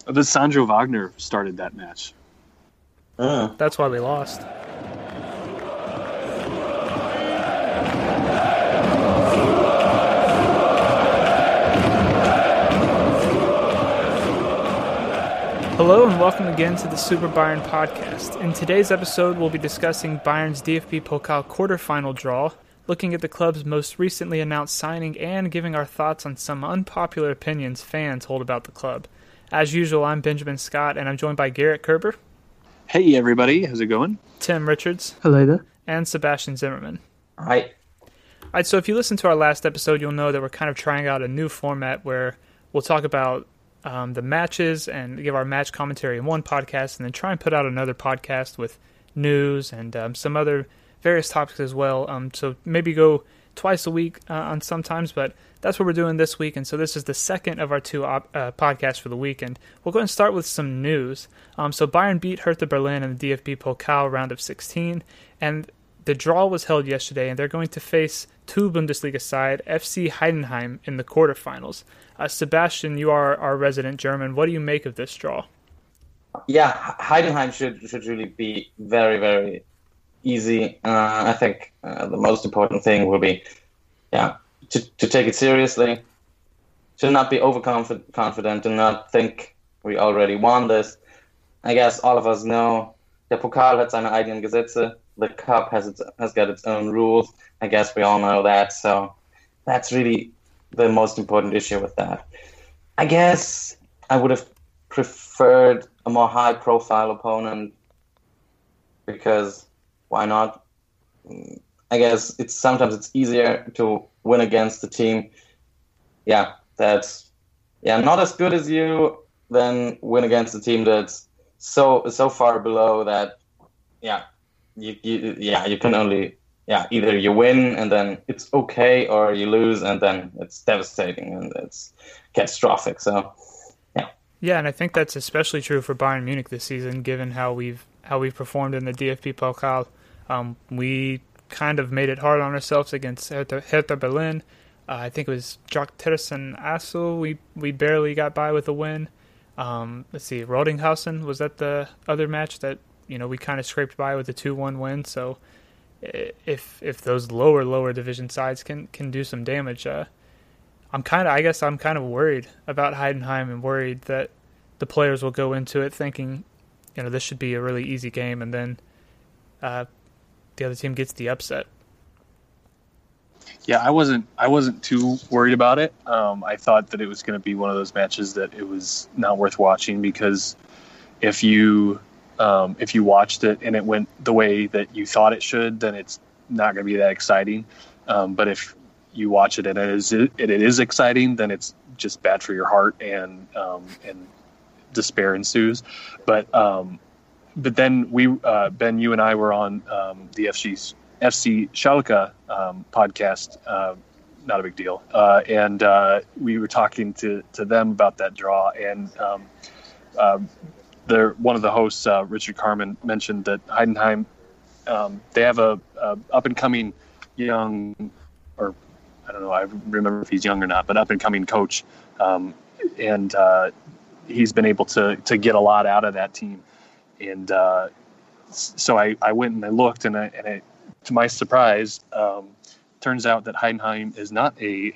But Sandro Wagner started that match. That's why we lost. Hello and welcome again to the Super Bayern podcast. In today's episode, we'll be discussing Bayern's DFB Pokal quarterfinal draw, looking at the club's most recently announced signing, and giving our thoughts on some unpopular opinions fans hold about the club. As usual, I'm Benjamin Scott, and I'm joined by Garrett Kerber. Hey everybody, how's it going? Tim Richards. Hello there. And Sebastian Zimmerman. Hi. All right, so if you listen to our last episode, you'll know that we're kind of trying out a new format where we'll talk about the matches and give our match commentary in one podcast, and then try and put out another podcast with news and some other various topics as well. So maybe go twice a week on sometimes, but that's what we're doing this week. And so this is the second of our two podcasts for the week. And we'll go ahead and start with some news. So Bayern beat Hertha Berlin in the DFB Pokal round of 16, and the draw was held yesterday, and they're going to face two Bundesliga side, FC Heidenheim, in the quarterfinals. Sebastian, you are our resident German. What do you make of this draw? Yeah, Heidenheim should really be very, very easy. I think the most important thing will be, to take it seriously, to not be overconfident, and not think we already won this. I guess all of us know der Pokal hat seine eigenen Gesetze. The cup has got its own rules. I guess we all know that. So that's really the most important issue with that. I guess I would have preferred a more high-profile opponent, because why not? I guess sometimes it's easier to win against a team, that's not as good as you, than win against a team that's so far below that you can only either you win and then it's okay, or you lose and then it's devastating and it's catastrophic. So and I think that's especially true for Bayern Munich this season, given how we've performed in the DFB Pokal. We kind of made it hard on ourselves against Hertha Berlin. I think it was Jock Tersen Assel. We barely got by with a win. Let's see, Rodinghausen, was that the other match that we kind of scraped by with a 2-1 win? So if those lower division sides can do some damage, I'm kind of worried about Heidenheim, and worried that the players will go into it thinking, this should be a really easy game, and then the other team gets the upset. Yeah, I wasn't too worried about it. I thought that it was going to be one of those matches that it was not worth watching, because if you watched it and it went the way that you thought it should, then it's not going to be that exciting. But if you watch it and it is exciting, then it's just bad for your heart, and despair ensues. But then Ben, you and I were on the FC Schalke podcast. Not a big deal. And we were talking to them about that draw, and one of the hosts, Richard Carmen, mentioned that Heidenheim, they have a up and coming young, or I don't know, I remember if he's young or not, but up and coming coach, and he's been able to get a lot out of that team. And so I went and I looked, and I, to my surprise, turns out that Heidenheim is not a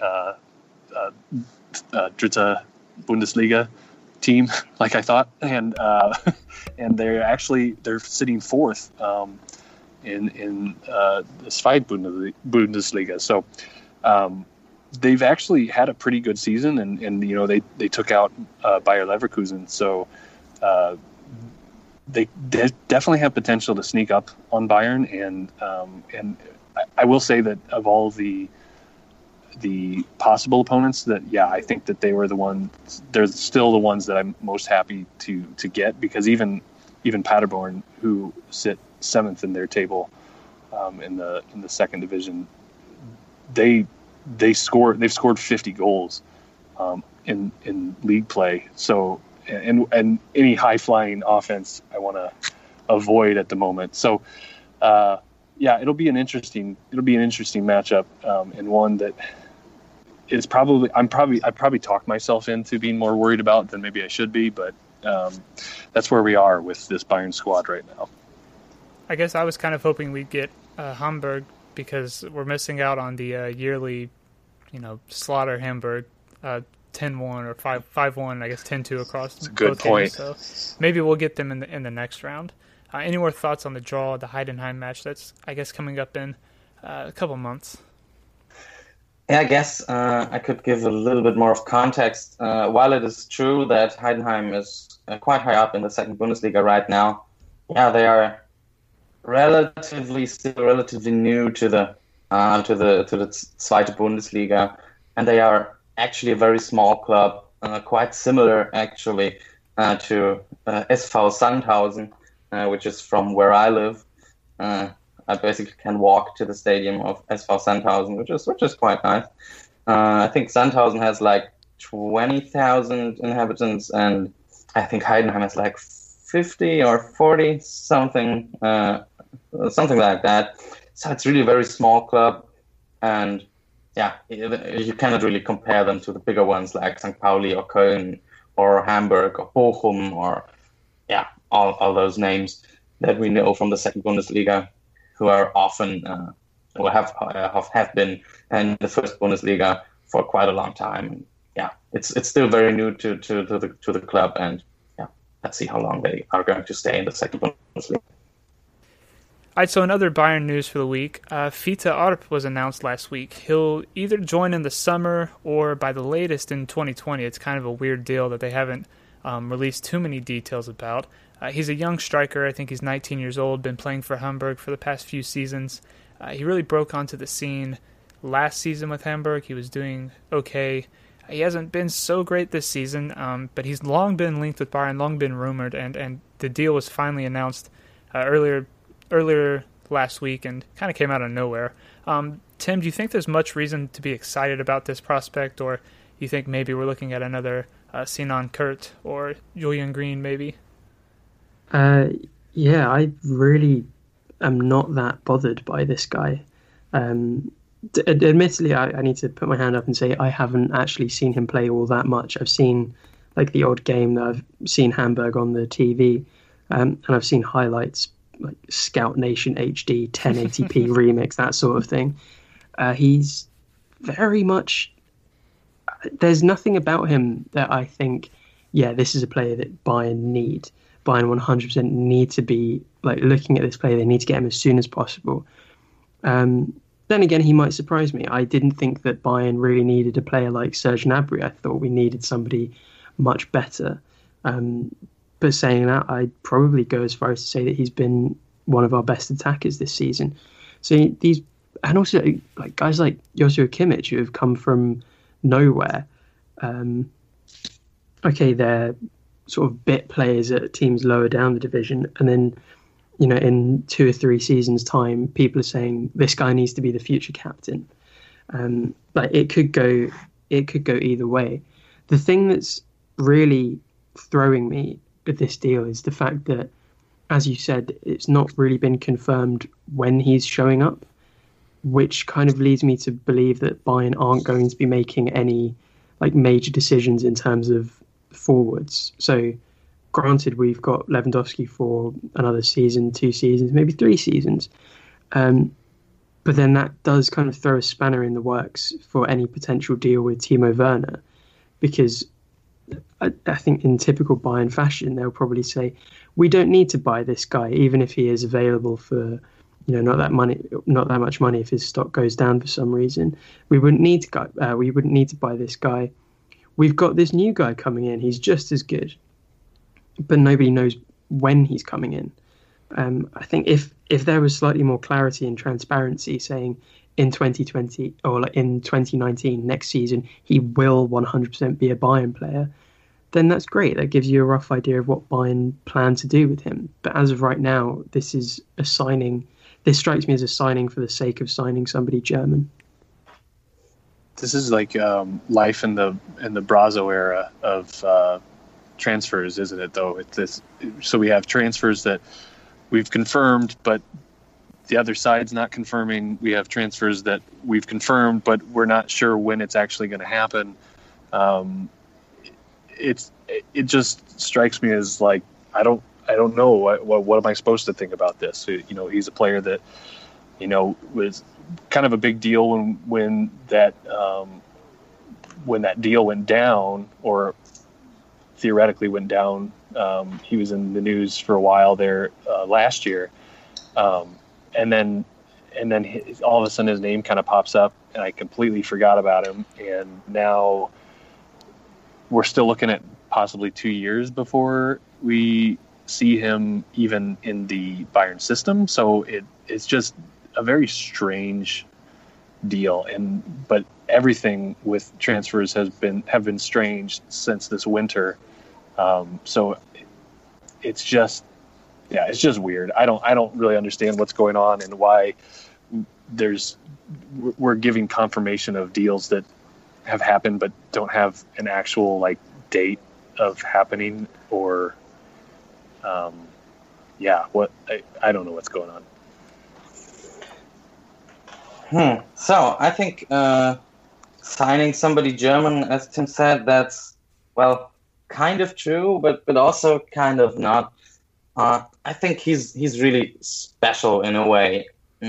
Dritte Bundesliga team like I thought, and they're sitting fourth in the Zweite Bundesliga. So they've actually had a pretty good season, and they took out Bayer Leverkusen. So they definitely have potential to sneak up on Bayern, and I will say that of all the possible opponents, that I think that they were the ones. They're still the ones that I'm most happy to get, because even Paderborn, who sit 7th in their table in the second division, they've scored 50 goals in league play. So and any high flying offense I want to avoid at the moment. So it'll be an interesting matchup, and one that is I probably talked myself into being more worried about than maybe I should be, but that's where we are with this Bayern squad right now. I guess I was kind of hoping we'd get Hamburg because we're missing out on the yearly, slaughter Hamburg 10-1 or 5-1, I guess 10-2 across. That's a good point. Games, so maybe we'll get them in the next round. Any more thoughts on the draw, the Heidenheim match that's, I guess, coming up in a couple months? Yeah, I guess I could give a little bit more of context. While it is true that Heidenheim is quite high up in the second Bundesliga right now, yeah, they are still relatively new to the Zweite Bundesliga, and they are actually a very small club, quite similar actually to SV Sandhausen, which is from where I live. I basically can walk to the stadium of SV Sandhausen, which is quite nice. I think Sandhausen has like 20,000 inhabitants, and I think Heidenheim has like 50 or 40, something like that. So it's really a very small club, and yeah, you cannot really compare them to the bigger ones like St. Pauli or Köln or Hamburg or Bochum or all those names that we know from the second Bundesliga, who are often or have been in the first Bundesliga for quite a long time. Yeah, it's still very new to the club, and yeah, let's see how long they are going to stay in the second Bundesliga. All right, so in other Bayern news for the week, Fiete Arp was announced last week. He'll either join in the summer or by the latest in 2020. It's kind of a weird deal that they haven't released too many details about. He's a young striker. I think he's 19 years old, been playing for Hamburg for the past few seasons. He really broke onto the scene last season with Hamburg. He was doing okay. He hasn't been so great this season, but he's long been linked with Bayern, long been rumored, and the deal was finally announced earlier last week and kind of came out of nowhere. Tim, do you think there's much reason to be excited about this prospect, or you think maybe we're looking at another Sinan Kurt or Julian Green maybe? Yeah, I really am not that bothered by this guy. Admittedly, I need to put my hand up and say I haven't actually seen him play all that much. I've seen like the odd game that I've seen Hamburg on the TV, and I've seen highlights like Scout Nation HD 1080p remix, that sort of thing. He's very much, there's nothing about him that I think, yeah, this is a player that Bayern 100% need to be like looking at this player. They need to get him as soon as possible. Then again, he might surprise me. I didn't think that Bayern really needed a player like Serge Gnabry. I thought we needed somebody much better. But saying that, I'd probably go as far as to say that he's been one of our best attackers this season. So and also like guys like Joshua Kimmich, who have come from nowhere. Okay, they're sort of bit players at teams lower down the division, and then in 2 or 3 seasons' time, people are saying this guy needs to be the future captain. But it could go either way. The thing that's really throwing me with this deal is the fact that, as you said, it's not really been confirmed when he's showing up, which kind of leads me to believe that Bayern aren't going to be making any like major decisions in terms of forwards. So granted, we've got Lewandowski for another season, 2 seasons, maybe 3 seasons. But then that does kind of throw a spanner in the works for any potential deal with Timo Werner, because I think in typical Bayern fashion, they'll probably say, we don't need to buy this guy, even if he is available for not that much money if his stock goes down for some reason. We wouldn't need to buy this guy. We've got this new guy coming in. He's just as good, but nobody knows when he's coming in. I think if there was slightly more clarity and transparency, saying in 2020 or like in 2019, next season, he will 100% be a Bayern player, then that's great. That gives you a rough idea of what Bayern plan to do with him. But as of right now, this is a signing. This strikes me as a signing for the sake of signing somebody German. This is like life in the Brazo era of transfers, isn't it? Though so we have transfers that we've confirmed, but the other side's not confirming. We have transfers that we've confirmed, but we're not sure when it's actually going to happen. it just strikes me as like I don't know what am I supposed to think about this. He's a player that was kind of a big deal when that deal went down, or theoretically went down. He was in the news for a while there last year, and then all of a sudden his name kind of pops up, and I completely forgot about him. And now we're still looking at possibly 2 years before we see him even in the Bayern system. So it's just a very strange deal. But everything with transfers have been strange since this winter. So it's just weird. I don't really understand what's going on and why we're giving confirmation of deals that have happened but don't have an actual like date of happening, or I don't know what's going on. So I think signing somebody German, as Tim said, that's kind of true, but also kind of not. I think he's really special in a way.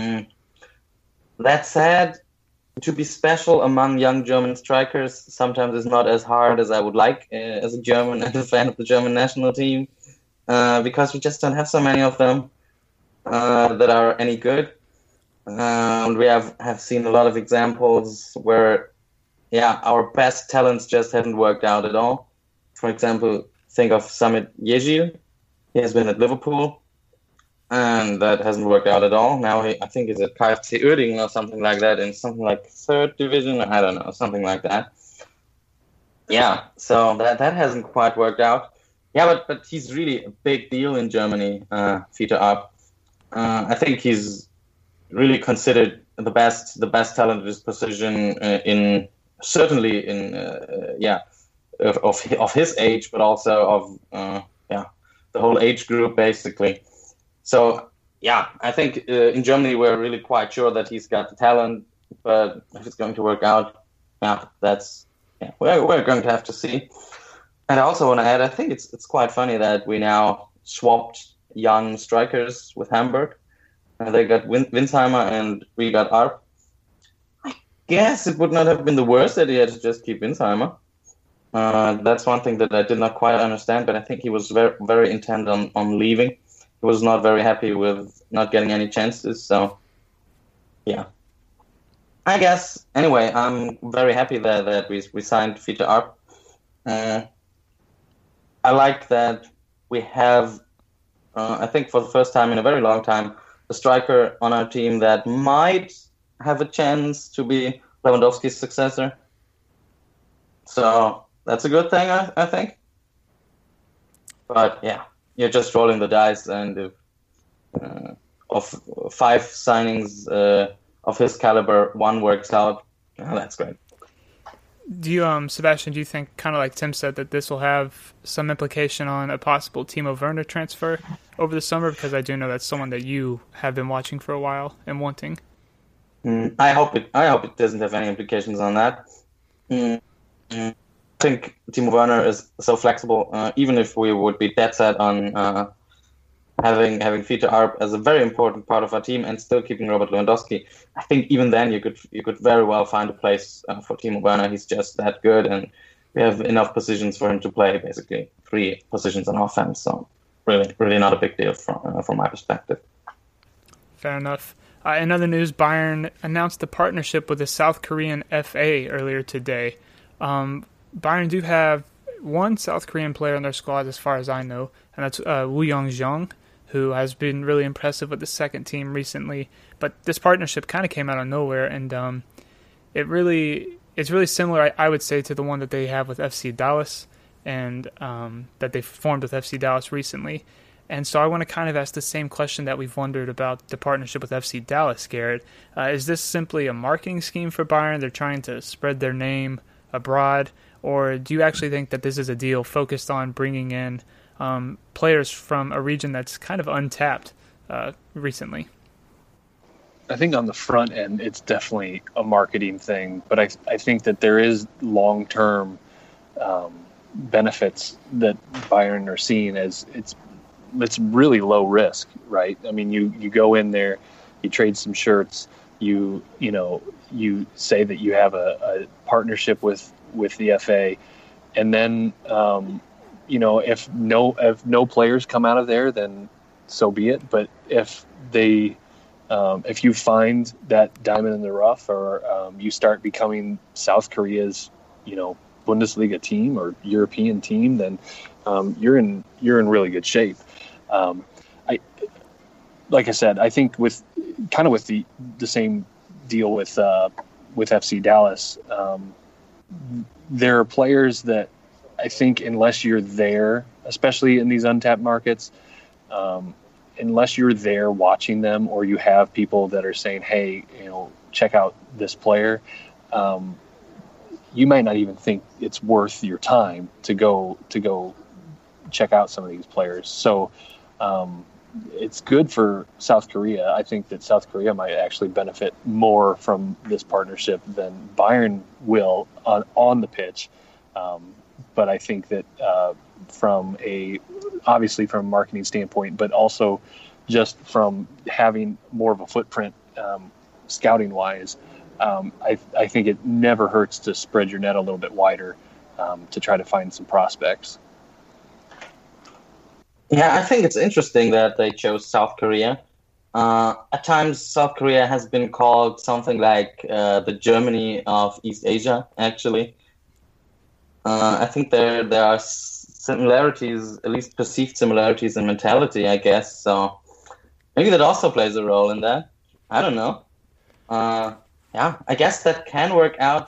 That said, to be special among young German strikers sometimes is not as hard as I would like as a German and a fan of the German national team, because we just don't have so many of them that are any good. And we have seen a lot of examples where, our best talents just haven't worked out at all. For example, think of Samit Yejil. He has been at Liverpool, and that hasn't worked out at all. Now I think he's at KFC Uerdingen or something like that, in something like third division. I don't know, something like that. Yeah, so that hasn't quite worked out. Yeah, but he's really a big deal in Germany, Fiete Arp. I think he's really considered the best talent of his position of his age, but also of the whole age group basically. So I think in Germany we're really quite sure that he's got the talent, but if it's going to work out, we're going to have to see. And I also want to add, I think it's quite funny that we now swapped young strikers with Hamburg. They got Winsheimer and we got Arp. I guess it would not have been the worst idea to just keep Winsheimer. That's one thing that I did not quite understand, but I think he was very, very intent on leaving. He was not very happy with not getting any chances. So, I guess, anyway, I'm very happy that we signed Fiete Arp. I like that we have, I think for the first time in a very long time, a striker on our team that might have a chance to be Lewandowski's successor. So that's a good thing, I think. But you're just rolling the dice, and of 5 signings of his caliber, 1 works out. Oh, that's great. Do you, Sebastian, do you think, kind of like Tim said, that this will have some implication on a possible Timo Werner transfer over the summer? Because I do know that's someone that you have been watching for a while and wanting. I hope it doesn't have any implications on that. I think Timo Werner is so flexible. Even if we would be dead set on having Fiete Arp as a very important part of our team and still keeping Robert Lewandowski, I think even then you could very well find a place for Timo Werner. He's just that good, and we have enough positions for him to play, basically 3 positions on offense. So really not a big deal from my perspective. Fair enough. In other news, Bayern announced a partnership with the South Korean FA earlier today. Bayern do have 1 South Korean player in their squad, as far as I know, and that's Woo Young-jung, who has been really impressive with the second team recently. But this partnership kind of came out of nowhere, and it's really similar, I would say, to the one that they have with FC Dallas, and that they formed with FC Dallas recently. And so I want to kind of ask the same question that we've wondered about the partnership with FC Dallas, Garrett. Is this simply a marketing scheme for Bayern? They're trying to spread their name abroad? Or do you actually think that this is a deal focused on bringing in players from a region that's kind of untapped recently? I think on the front end, it's definitely a marketing thing. But I think that there is long-term benefits that Bayern are seeing as it's really low risk, right? I mean, you go in there, you trade some shirts, you say that you have a partnership with the FA, and then if no players come out of there, then so be it. But if you find that diamond in the rough, or you start becoming South Korea's Bundesliga team or European team, then you're in really good shape. Like I said, I think with the same deal with FC Dallas, there are players that I think unless you're there, especially in these untapped markets, unless you're there watching them, or you have people that are saying, "Hey, check out this player," you might not even think it's worth your time to go check out some of these players. So it's good for South Korea. I think that South Korea might actually benefit more from this partnership than Bayern will on the pitch. But I think that obviously from a marketing standpoint, but also just from having more of a footprint scouting wise, I think it never hurts to spread your net a little bit wider to try to find some prospects. Yeah, I think it's interesting that they chose South Korea. At times, South Korea has been called something like the Germany of East Asia, actually. I think there are similarities, at least perceived similarities in mentality, I guess. So maybe that also plays a role in that. I don't know. Yeah, I guess that can work out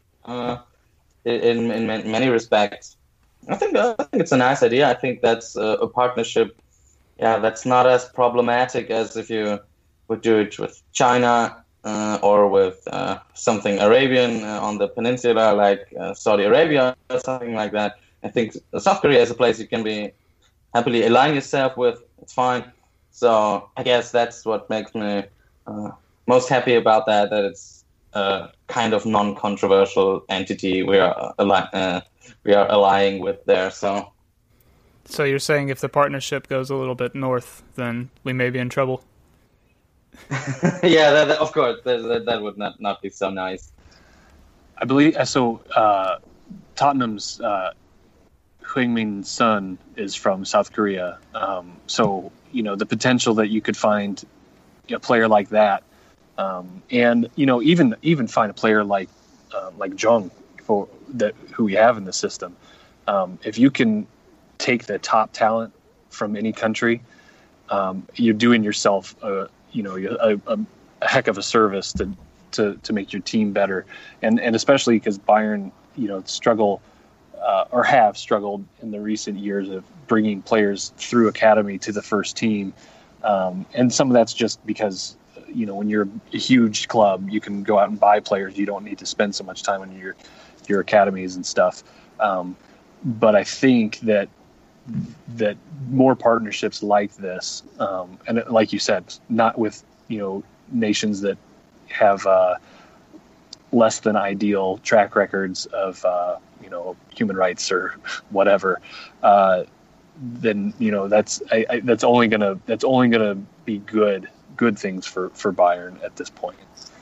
in many respects. I think it's a nice idea. I think that's a partnership, that's not as problematic as if you would do it with China or with something Arabian on the peninsula, like Saudi Arabia or something like that. I think South Korea is a place you can be happily align yourself with. It's fine. So I guess that's what makes me most happy about that it's a kind of non-controversial entity we are allying with there. So you're saying if the partnership goes a little bit north, then we may be in trouble? Yeah, that, of course, that would not be so nice. I believe so. Tottenham's Heung-min Son is from South Korea, so the potential that you could find a player like that, and even find a player like Jung who we have in the system. If you can take the top talent from any country, you're doing yourself a heck of a service to make your team better, and especially because Bayern struggle or have struggled in the recent years of bringing players through academy to the first team, and some of that's just because when you're a huge club, you can go out and buy players. You don't need to spend so much time on your academies and stuff. But I think that more partnerships like this, and like you said, not with nations that have less than ideal track records of human rights or whatever, then that's only gonna be good things for Bayern at this point.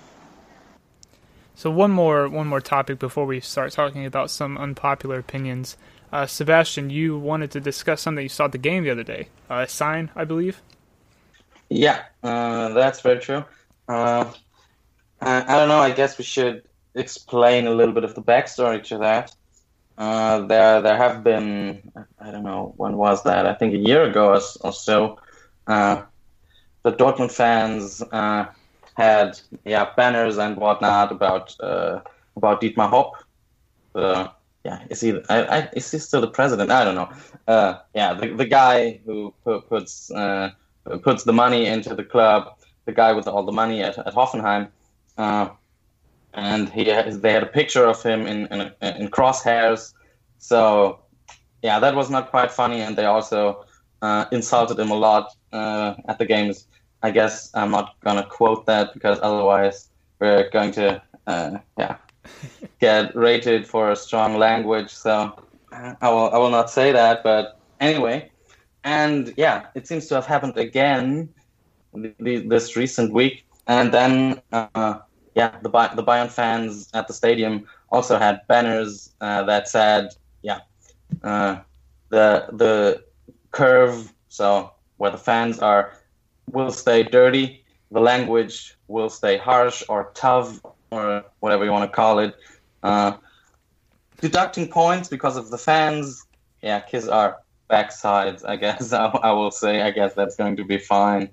So one more topic before we start talking about some unpopular opinions. Sebastian, you wanted to discuss something you saw at the game the other day. A sign, I believe? Yeah, that's very true. I don't know, I guess we should explain a little bit of the backstory to that. There have been, I don't know, when was that? I think a year ago or so, the Dortmund fans had banners and whatnot about Dietmar Hopp. Is he still the president? I don't know. The guy who puts the money into the club, the guy with all the money at Hoffenheim, and they had a picture of him in crosshairs. So that was not quite funny, and they also insulted him a lot at the games. I guess I'm not gonna quote that because otherwise we're going to get rated for strong language. So I will not say that, but anyway. And yeah, it seems to have happened again this recent week. And then, the Bayern fans at the stadium also had banners that said, the curve, so where the fans are, will stay dirty. The language will stay harsh or tough or whatever you want to call it. Deducting points because of the fans, kiss our backsides, I guess. I will say, I guess that's going to be fine.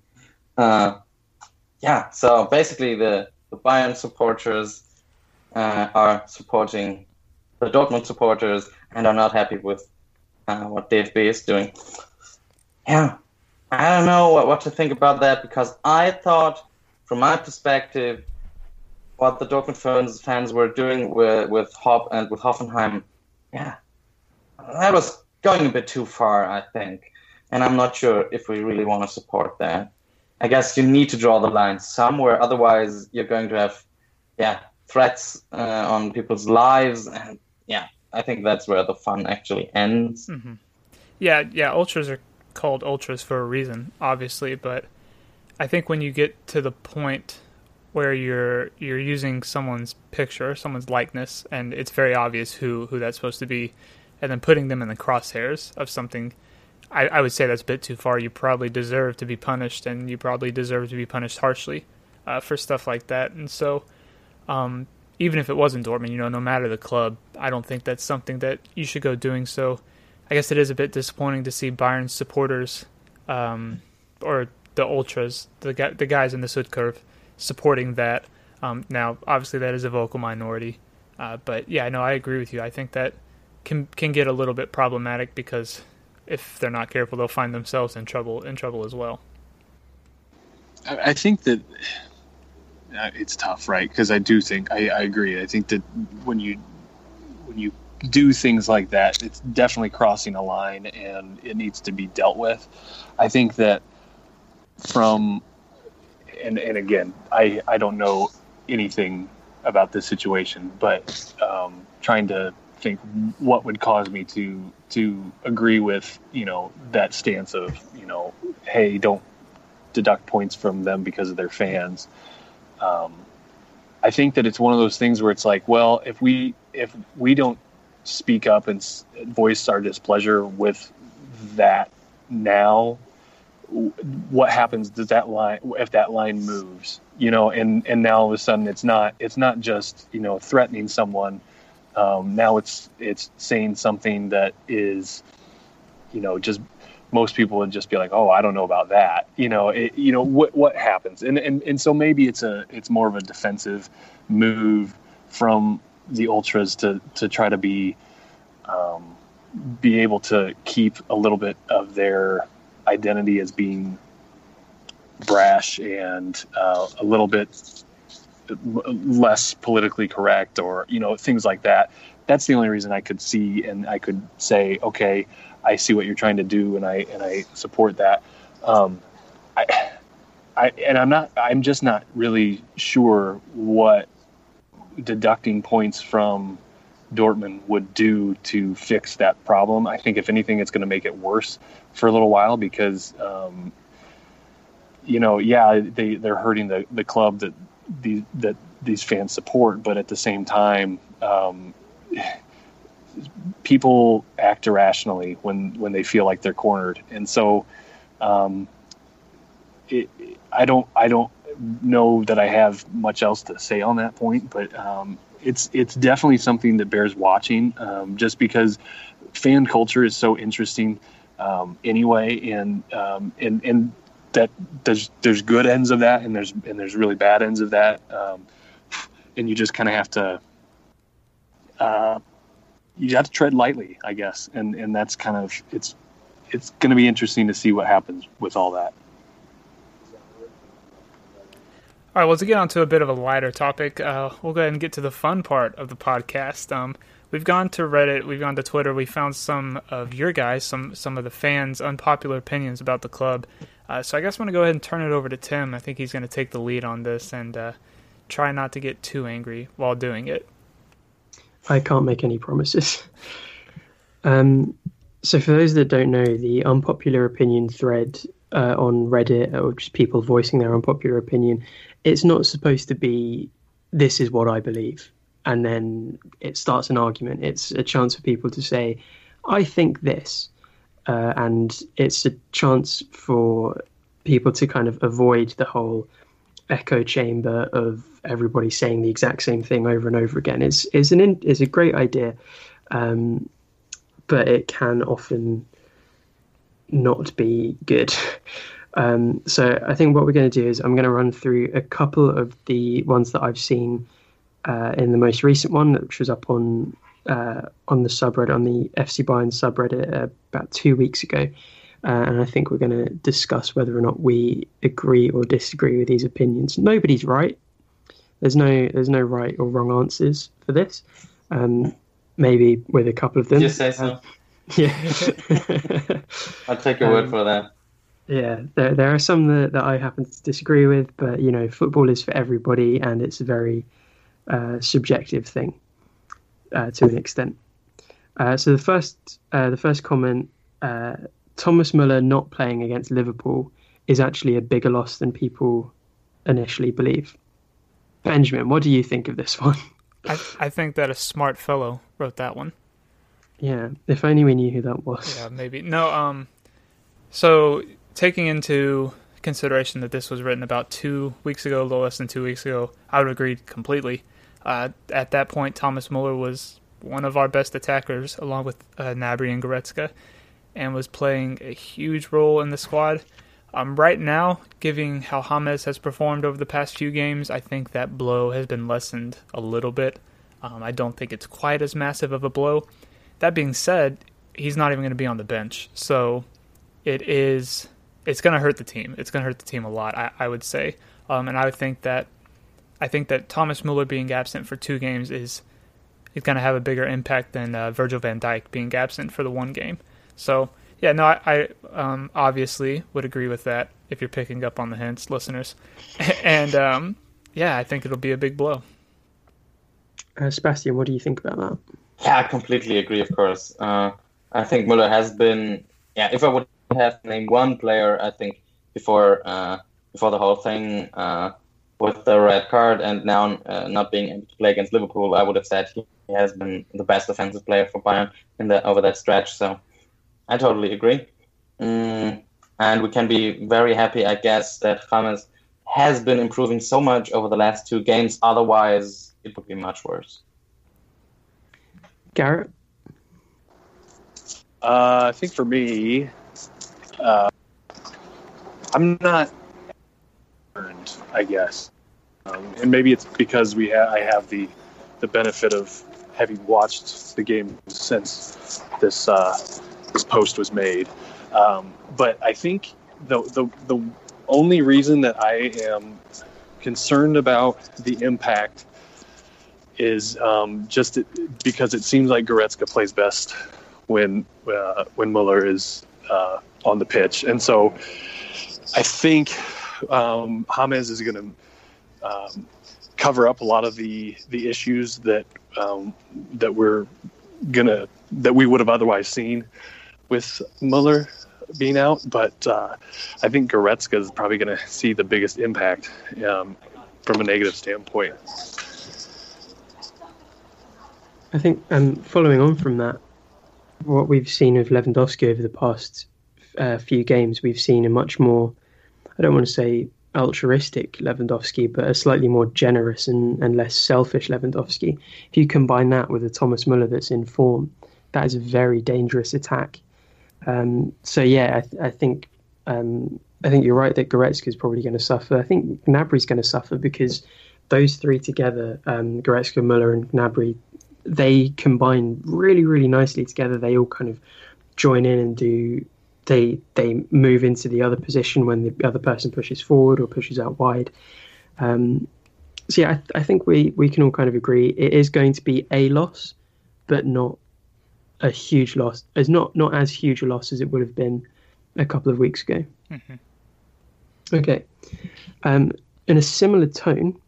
So basically the Bayern supporters are supporting the Dortmund supporters and are not happy with what DFB is doing. Yeah, I don't know what to think about that, because I thought, from my perspective, what the Dortmund fans were doing with Hopp and with Hoffenheim, that was going a bit too far, I think. And I'm not sure if we really want to support that. I guess you need to draw the line somewhere, otherwise you're going to have, threats on people's lives, and I think that's where the fun actually ends. Mm-hmm. Yeah, ultras are called ultras for a reason, obviously, but I think when you get to the point where you're using someone's picture, someone's likeness, and it's very obvious who that's supposed to be, and then putting them in the crosshairs of something, I would say that's a bit too far. You probably deserve to be punished, and you probably deserve to be punished harshly for stuff like that. And so, even if it wasn't Dortmund, no matter the club, I don't think that's something that you should go doing. So I guess it is a bit disappointing to see Bayern supporters, or the ultras, the guys in the Sud curve, supporting that. Now, obviously, that is a vocal minority. But yeah, no, I agree with you. I think that can get a little bit problematic, because if they're not careful, they'll find themselves in trouble as well. I think that it's tough, right? Because I do think I agree. I think that when you do things like that, it's definitely crossing a line, and it needs to be dealt with. I think that and again, I don't know anything about this situation, but trying to think what would cause me to agree with that stance of hey, don't deduct points from them because of their fans. I think that it's one of those things where it's like, well, if we don't speak up and voice our displeasure with that now, what happens if that line moves, and now all of a sudden it's not just threatening someone. Now it's saying something that is, just most people would just be like, oh, I don't know about that. What happens? And so maybe it's more of a defensive move from the ultras to try to be able to keep a little bit of their identity as being brash and a little bit less politically correct, or things like that. That's the only reason I could see, and I could say, okay, I see what you're trying to do, and I support that. I'm just not really sure what deducting points from Dortmund would do to fix that problem. I think if anything, it's going to make it worse for a little while, because they're hurting the club that these fans support, but at the same time, people act irrationally when they feel like they're cornered, and so I don't know that I have much else to say on that point, but it's definitely something that bears watching, just because fan culture is so interesting anyway, and that there's good ends of that, and there's really bad ends of that, and you just kind of have to tread lightly, I guess, and that's kind of it's going to be interesting to see what happens with all that. All right, well, to get onto a bit of a lighter topic, we'll go ahead and get to the fun part of the podcast. We've gone to Reddit, we've gone to Twitter, we found some of your guys, some of the fans' unpopular opinions about the club. So I guess I'm going to go ahead and turn it over to Tim. I think he's going to take the lead on this and try not to get too angry while doing it. I can't make any promises. So for those that don't know, the unpopular opinion thread on Reddit, or just people voicing their unpopular opinion, it's not supposed to be, this is what I believe, and then it starts an argument. It's a chance for people to say, I think this, and it's a chance for people to kind of avoid the whole echo chamber of everybody saying the exact same thing over and over again. It's a great idea, but it can often not be good. So I think what we're going to do is I'm going to run through a couple of the ones that I've seen in the most recent one, which was up on the subreddit, on the FC Bayern subreddit about 2 weeks ago. And I think we're going to discuss whether or not we agree or disagree with these opinions. Nobody's right. There's no right or wrong answers for this. Maybe with a couple of them. Just say so. Yeah. I'll take your word for that. Yeah, there are some that I happen to disagree with, but football is for everybody, and it's a very subjective thing to an extent. So the first comment. Thomas Muller not playing against Liverpool is actually a bigger loss than people initially believe. Benjamin, what do you think of this one? I think that a smart fellow wrote that one. Yeah, if only we knew who that was. Yeah, maybe. No, so taking into consideration that this was written about 2 weeks ago, a little less than 2 weeks ago, I would agree completely. At that point, Thomas Muller was one of our best attackers, along with Gnabry and Goretzka, and was playing a huge role in the squad. Right now, given how James has performed over the past few games, I think that blow has been lessened a little bit. I don't think it's quite as massive of a blow. That being said, he's not even going to be on the bench, so it's going to hurt the team. It's going to hurt the team a lot, I would say. And I think that Thomas Muller being absent for 2 games is going to have a bigger impact than Virgil van Dijk being absent for the 1 game. So, yeah, no, I obviously would agree with that if you're picking up on the hints, listeners. And, yeah, I think it'll be a big blow. Sebastian, what do you think about that? Yeah, I completely agree, of course. I think Muller has been, if I would have named one player, I think, before the whole thing with the red card and now not being able to play against Liverpool, I would have said he has been the best offensive player for Bayern over that stretch. So I totally agree. And we can be very happy, I guess, that James has been improving so much over the last 2 games. Otherwise, it would be much worse. Garrett? I think for me, I'm not concerned, I guess. And maybe it's because I have the benefit of having watched the game since this post was made. But I think the only reason that I am concerned about the impact is just because it seems like Goretzka plays best when Muller is on the pitch, and so I think James is going to cover up a lot of the issues that we would have otherwise seen with Muller being out, but I think Goretzka is probably going to see the biggest impact from a negative standpoint. I think following on from that, what we've seen of Lewandowski over the past few games, we've seen a much more, I don't want to say altruistic Lewandowski, but a slightly more generous and less selfish Lewandowski. If you combine that with a Thomas Muller that's in form, that is a very dangerous attack. So yeah, I think you're right that Goretzka is probably going to suffer. I think Gnabry's going to suffer because those 3 together, Goretzka, Muller, and Gnabry, they combine really, really nicely together. They all kind of join in and they move into the other position when the other person pushes forward or pushes out wide. So yeah, I think we can all kind of agree it is going to be a loss, but not a huge loss. It's not as huge a loss as it would have been a couple of weeks ago. Mm-hmm. Okay. In a similar tone,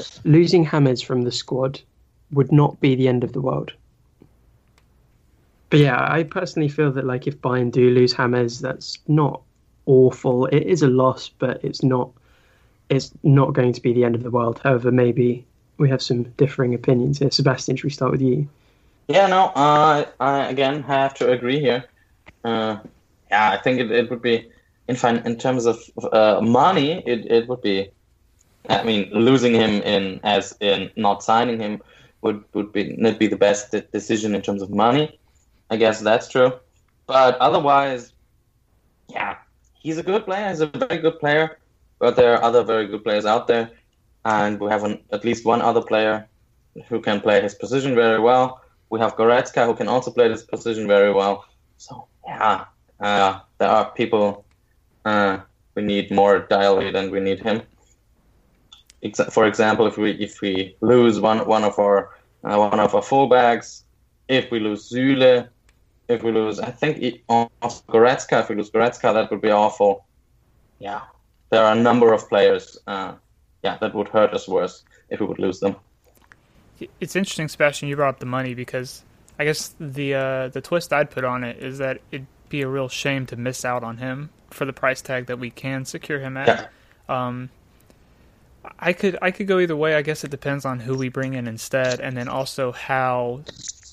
losing James from the squad would not be the end of the world. But yeah, I personally feel that like if Bayern do lose James, that's not awful. It is a loss, but it's not going to be the end of the world. However, maybe we have some differing opinions here. Sebastian, should we start with you? Yeah, no, I again have to agree here. Yeah, I think it would be in terms of money, it would be. I mean, losing him as in not signing him would not be the best decision in terms of money. I guess that's true. But otherwise, yeah, he's a good player. He's a very good player. But there are other very good players out there, and we have at least one other player who can play his position very well. We have Goretzka, who can also play this position very well. So yeah, there are people we need more Diallo than we need him. For example, if we lose one of our fullbacks, if we lose Süle, if we lose, I think Goretzka. If we lose Goretzka, that would be awful. Yeah, there are a number of players. That would hurt us worse if we would lose them. It's interesting, Sebastian, you brought up the money, because I guess the twist I'd put on it is that it'd be a real shame to miss out on him for the price tag that we can secure him at. Yeah. I could go either way. I guess it depends on who we bring in instead, and then also how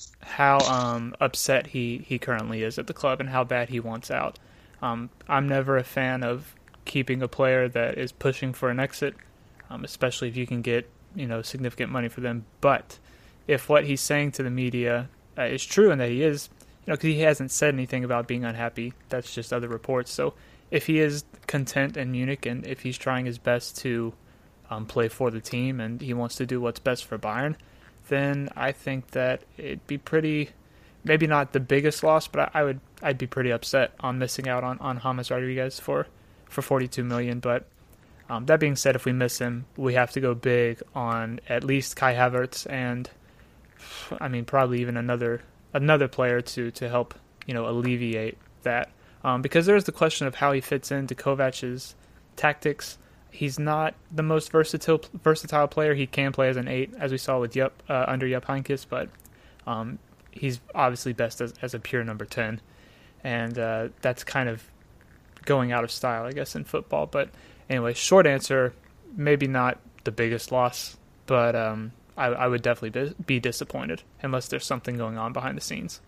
upset he currently is at the club and how bad he wants out. I'm never a fan of keeping a player that is pushing for an exit, especially if you can get significant money for them. But if what he's saying to the media is true, and that he is, because he hasn't said anything about being unhappy, that's just other reports. So if he is content in Munich, and if he's trying his best to play for the team, and he wants to do what's best for Bayern, then I think that it'd be pretty, maybe not the biggest loss, but I'd be pretty upset on missing out on James Rodriguez for 42 million. But that being said, if we miss him, we have to go big on at least Kai Havertz, and I mean probably even another player to help alleviate that, because there's the question of how he fits into Kovac's tactics. He's not the most versatile player. He can play as an 8, as we saw with under Jupp Heynckes, but he's obviously best as a pure number 10, and that's kind of going out of style, I guess, in football. But anyway, short answer, maybe not the biggest loss, but I would definitely be disappointed unless there's something going on behind the scenes.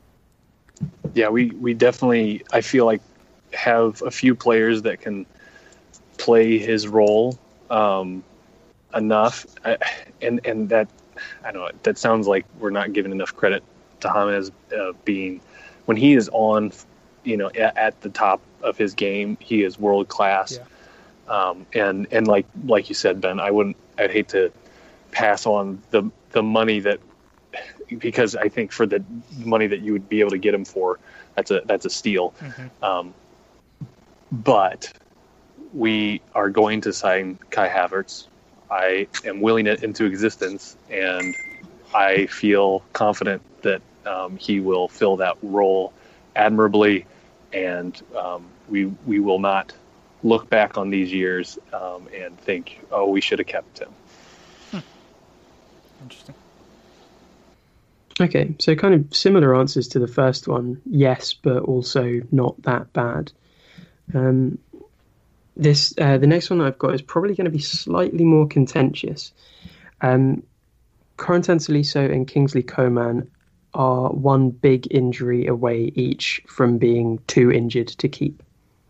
Yeah, we definitely, I feel like, have a few players that can play his role enough, and that, I don't know, that sounds like we're not giving enough credit to James being, when he is on, at the top of his game, he is world class. Yeah. And like you said, Ben, I'd hate to pass on the money that, because I think for the money that you would be able to get him for, that's a steal. Mm-hmm. But we are going to sign Kai Havertz. I am willing it into existence, and I feel confident that he will fill that role admirably, and we will not look back on these years and think, oh, we should have kept him. Interesting. Okay, so kind of similar answers to the first one. Yes, but also not that bad. The next one I've got is probably going to be slightly more contentious. Corentin Tolisso and Kingsley Coman are one big injury away each from being too injured to keep.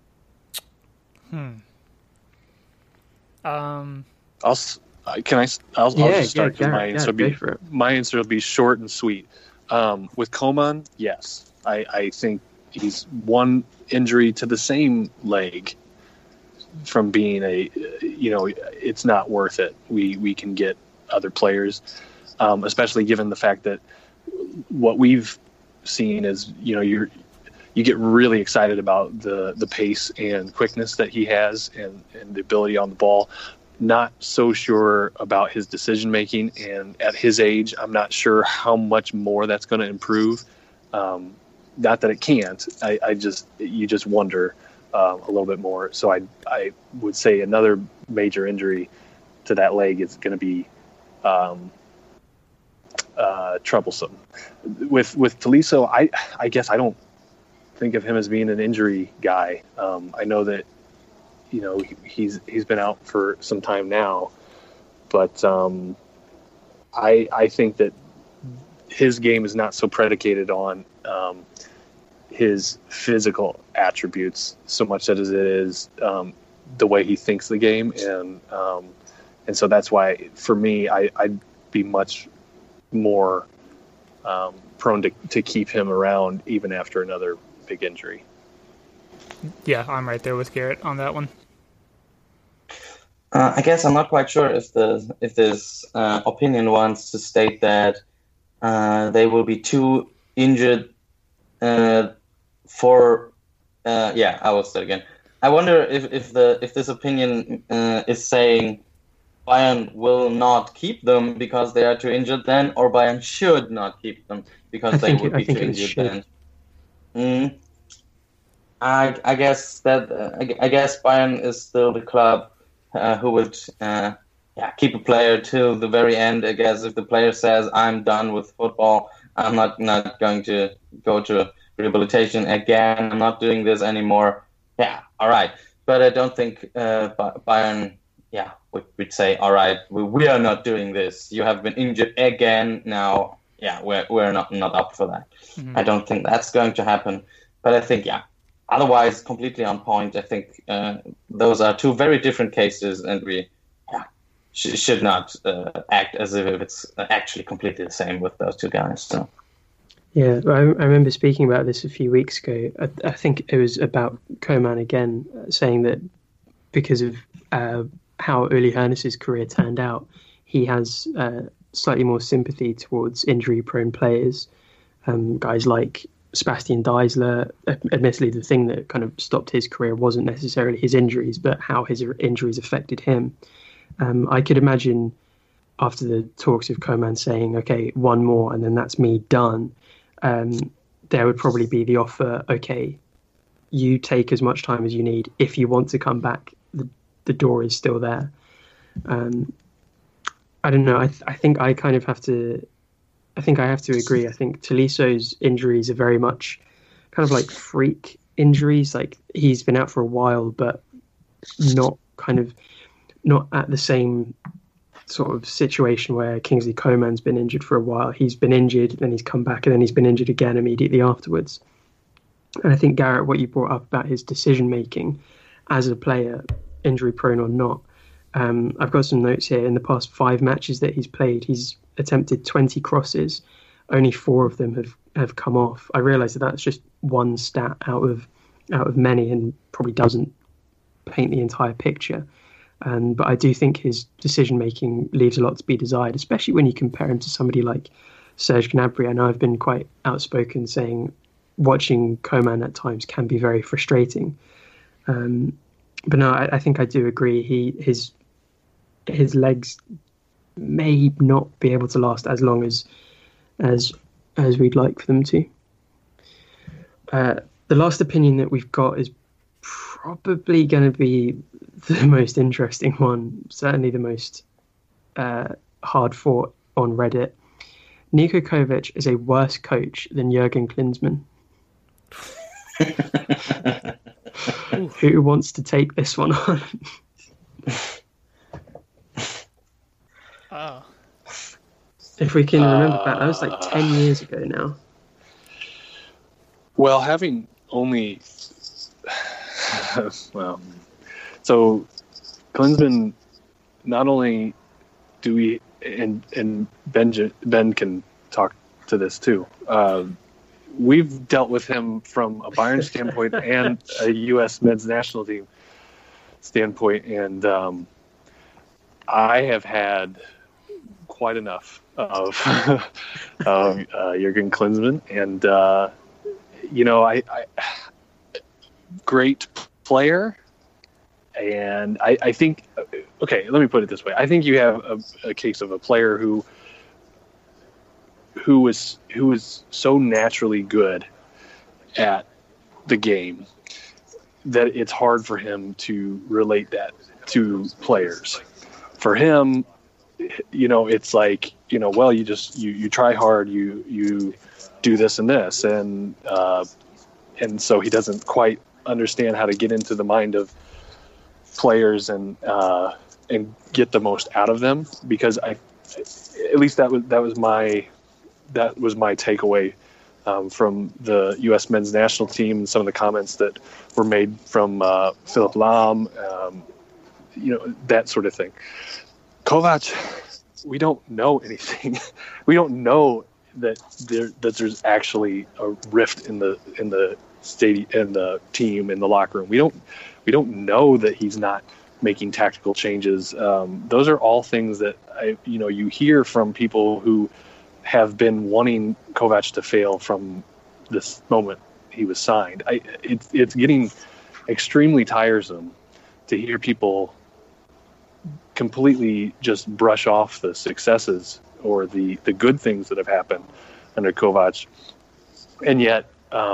I'll just start because my answer will be short and sweet. With Coman, yes, I think he's one injury to the same leg from being it's not worth it. We can get other players, especially given the fact that what we've seen is, you get really excited about the pace and quickness that he has and the ability on the ball. Not so sure about his decision making, and at his age, I'm not sure how much more that's going to improve. Not that it can't. You just wonder a little bit more. So I would say another major injury to that leg is going to be troublesome. With Tolisso, I guess I don't think of him as being an injury guy. I know that he's been out for some time now, but I think that his game is not so predicated on his physical attributes so much as it is the way he thinks the game, and so that's why for me I'd be much more prone to keep him around even after another big injury. Yeah, I'm right there with Garrett on that one. I guess I'm not quite sure if this opinion wants to state that they will be too injured for. I will say it again. I wonder if this opinion is saying Bayern will not keep them because they are too injured then, or Bayern should not keep them because they would be too injured then. I guess Bayern is still the club who would keep a player till the very end. I guess if the player says I'm done with football, I'm not going to go to rehabilitation again, I'm not doing this anymore. Yeah, all right. But I don't think Bayern would say, all right, we are not doing this. You have been injured again now. Yeah, we're not up for that. Mm-hmm. I don't think that's going to happen. But I think, otherwise, completely on point. I think those are two very different cases, and we should not act as if it's actually completely the same with those two guys. So. Yeah, I remember speaking about this a few weeks ago. I think it was about Koeman again, saying that because of how Uli Hoeneß's career turned out, he has slightly more sympathy towards injury-prone players, guys like Sebastian Deisler. Admittedly, the thing that kind of stopped his career wasn't necessarily his injuries, but how his injuries affected him. I could imagine after the talks of Koeman saying, okay, one more and then that's me done, there would probably be the offer, okay, you take as much time as you need. If you want to come back, the door is still there. I don't know. I think I kind of have to... I think I have to agree. I think Tolisso's injuries are very much kind of like freak injuries. Like he's been out for a while, but not at the same sort of situation where Kingsley Coman's been injured for a while. He's been injured, then he's come back, and then he's been injured again immediately afterwards. And I think, Garrett, what you brought up about his decision-making as a player, injury-prone or not, I've got some notes here. In the past 5 matches that he's played, he's attempted 20 crosses. Only 4 of them have come off. I realise that that's just one stat out of many and probably doesn't paint the entire picture. But I do think his decision-making leaves a lot to be desired, especially when you compare him to somebody like Serge Gnabry. I know I've been quite outspoken saying watching Koeman at times can be very frustrating. But no, I think I do agree. His legs may not be able to last as long as we'd like for them to. The last opinion that we've got is probably going to be the most interesting one, certainly the most hard fought on Reddit. Niko Kovac is a worse coach than Jurgen Klinsmann. Who wants to take this one on? Oh. If we can remember back, that was like 10 years ago now. Well, having only... so Klinsmann, not only do we... And Ben can talk to this too. We've dealt with him from a Bayern standpoint and a U.S. men's national team standpoint, and I have had quite enough of Jurgen Klinsmann, and I great player, and I think, okay, let me put it this way: I think you have a case of a player who was so naturally good at the game that it's hard for him to relate that to players. For him, it's like well, you try hard, you do this and this, and so he doesn't quite understand how to get into the mind of players and get the most out of them, because at least that was my takeaway from the U.S. men's national team and some of the comments that were made from Philipp Lahm, that sort of thing. Kovac, we don't know anything. We don't know that there's actually a rift in the stadium, in the team, in the locker room. We don't know that he's not making tactical changes. Those are all things that you hear from people who have been wanting Kovac to fail from this moment he was signed. It's getting extremely tiresome to hear people completely just brush off the successes or the good things that have happened under Kovac, and yet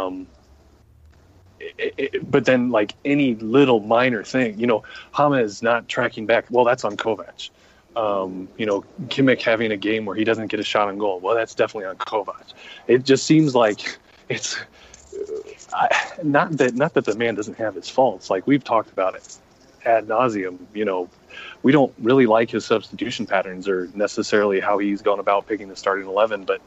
but then, like, any little minor thing, James not tracking back, well, that's on Kovac. Kimmich having a game where he doesn't get a shot on goal, well, that's definitely on Kovac. It just seems like it's not that the man doesn't have his faults. Like, we've talked about it ad nauseum. We don't really like his substitution patterns or necessarily how he's gone about picking the starting 11, but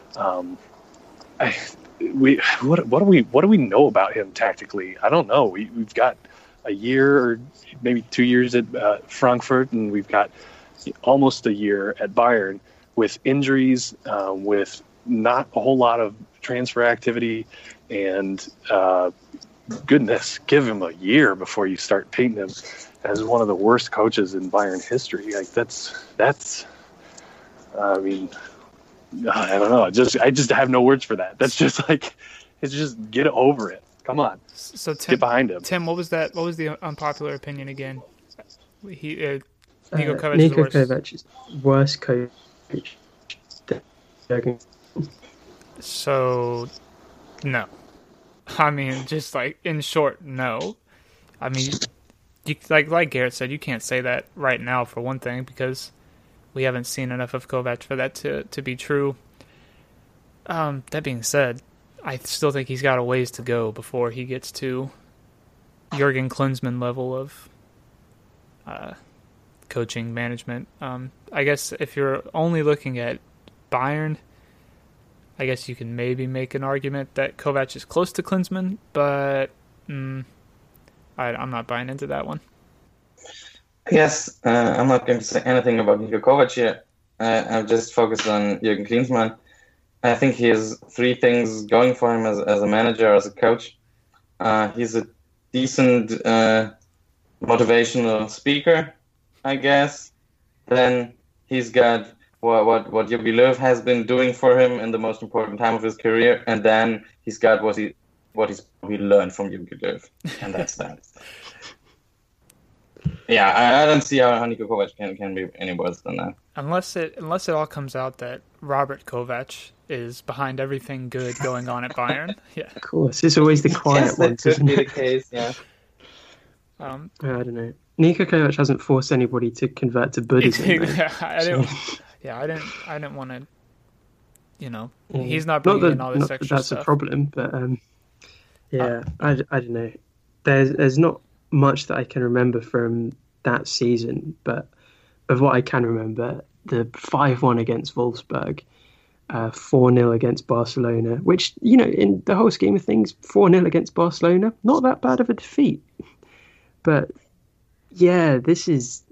what do we know about him tactically? I don't know. We've got a year or maybe 2 years at Frankfurt, and we've got almost a year at Bayern with injuries, with not a whole lot of transfer activity, and goodness, give him a year before you start painting him as one of the worst coaches in Bayern history. Like, that's. I mean, I don't know. I just have no words for that. That's just like, it's just get over it. Come on. So get behind him. Tim, what was that? What was the unpopular opinion again? Niko Kovac is worse coach than Jurgen. So, no. I mean, just like, in short, no. I mean, like Garrett said, you can't say that right now, for one thing, because we haven't seen enough of Kovac for that to be true. That being said, I still think he's got a ways to go before he gets to Jurgen Klinsmann level of coaching management. I guess if you're only looking at Bayern, I guess you can maybe make an argument that Kovac is close to Klinsmann, but I'm not buying into that one. Yes, I'm not going to say anything about Niko Kovac here. I'm just focused on Jurgen Klinsmann. I think he has three things going for him as a manager, as a coach. He's a decent motivational speaker, I guess. Then he's got what Jogi Löw has been doing for him in the most important time of his career, and then he's got what he's learned from Jogi Löw, and that's that. Yeah, I don't see how Niko Kovac can be any worse than that. Unless it all comes out that Robert Kovac is behind everything good going on at Bayern. Yeah, of course, it's always the quiet ones. That could be the case. Yeah. I don't know. Niko Kovac hasn't forced anybody to convert to Buddhism. I didn't want to. He's not bringing in all this extra that's stuff. A problem, but I don't know. There's not much that I can remember from that season, but of what I can remember, the 5-1 against Wolfsburg, 4-0 against Barcelona, which, in the whole scheme of things, 4-0 against Barcelona, not that bad of a defeat. But yeah, this is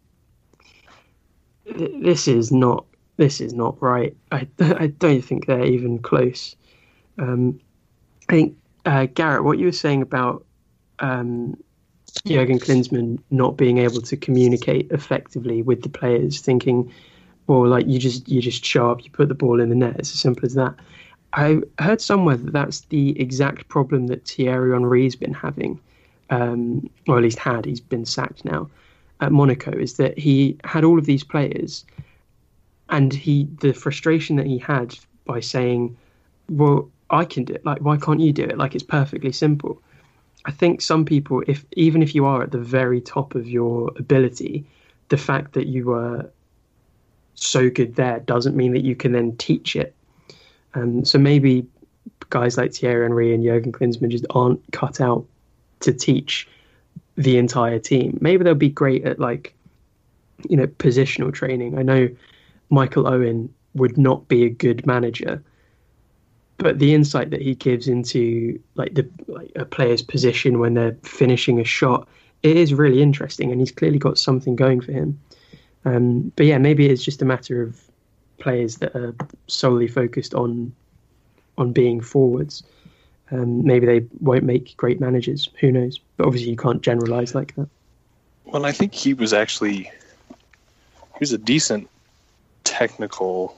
not right. I don't think they're even close. I think Garrett, what you were saying about Jurgen Klinsmann not being able to communicate effectively with the players, thinking, well, like, you just show up, you put the ball in the net, it's as simple as that. I heard somewhere that that's the exact problem that Thierry Henry's been having, or at least had. He's been sacked now at Monaco. Is that he had all of these players, and the frustration that he had by saying, well, I can do it, like, why can't you do it? Like, it's perfectly simple. I think some people, even if you are at the very top of your ability, the fact that you were so good there doesn't mean that you can then teach it. So maybe guys like Thierry Henry and Jurgen Klinsmann just aren't cut out to teach the entire team. Maybe they'll be great at positional training. I know Michael Owen would not be a good manager, but the insight that he gives into a player's position when they're finishing a shot, it is really interesting, and he's clearly got something going for him. But yeah, maybe it's just a matter of players that are solely focused on being forwards. Maybe they won't make great managers. Who knows? But obviously, you can't generalize like that. Well, I think he was a decent technical.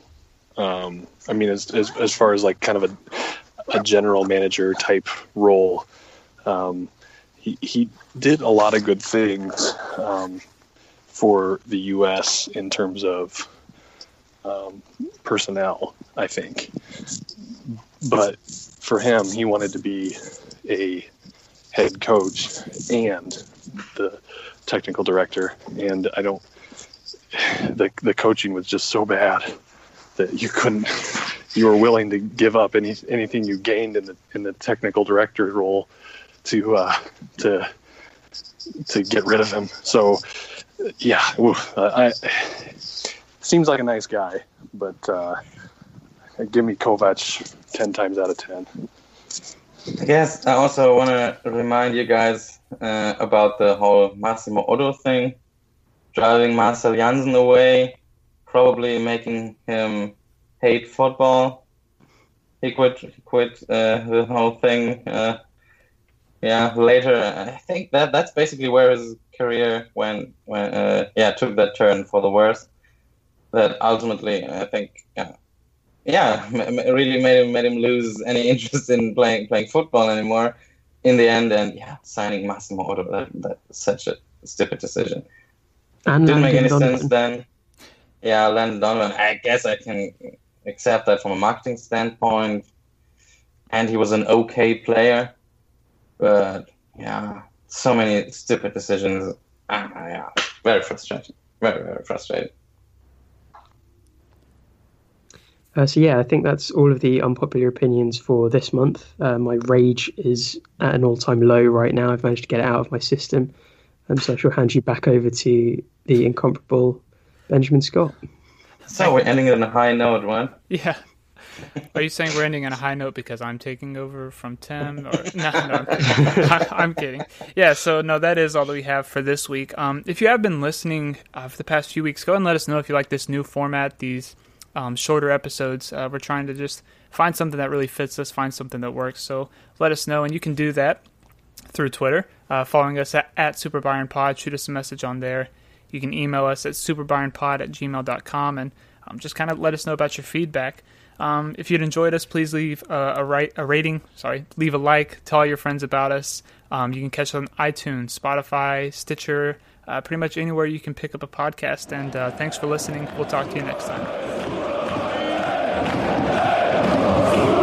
As far as like kind of a general manager type role, he did a lot of good things for the U.S. in terms of personnel, I think. But for him, he wanted to be a head coach and the technical director, and the coaching was just so bad that you were willing to give up anything you gained in the technical director role to get rid of him. So yeah, seems like a nice guy, but give me Kovac 10 times out of 10. I guess I also want to remind you guys about the whole Massimo Otto thing, driving Marcel Janssen away, probably making him hate football. He quit the whole thing. Later. I think that's basically where his career took that turn for the worse. That ultimately, I think, really made him lose any interest in playing football anymore. In the end, and signing Massimo Otto, that's such a stupid decision. And didn't make any Donovan. sense then. Yeah, Landon Donovan. I guess I can accept that from a marketing standpoint, and he was an okay player, but so many stupid decisions. Very frustrating. Very, very frustrating. I think that's all of the unpopular opinions for this month. My rage is at an all-time low right now. I've managed to get it out of my system. So I shall hand you back over to the incomparable Benjamin Scott. So we're ending it on a high note, right? Yeah. Are you saying we're ending on a high note because I'm taking over from Tim? Or no, I'm kidding. Yeah, so no, that is all that we have for this week. If you have been listening for the past few weeks, go ahead and let us know if you like this new format, these shorter episodes. We're trying to just find something that really fits us, find something that works. So let us know, and you can do that through Twitter, following us at SuperBayernPod. Shoot us a message on there. You can email us at superbayernpod@gmail.com, and just kind of let us know about your feedback. If you'd enjoyed us, please leave a rating. Leave a like. Tell all your friends about us. You can catch us on iTunes, Spotify, Stitcher, pretty much anywhere you can pick up a podcast. And thanks for listening. We'll talk to you next time.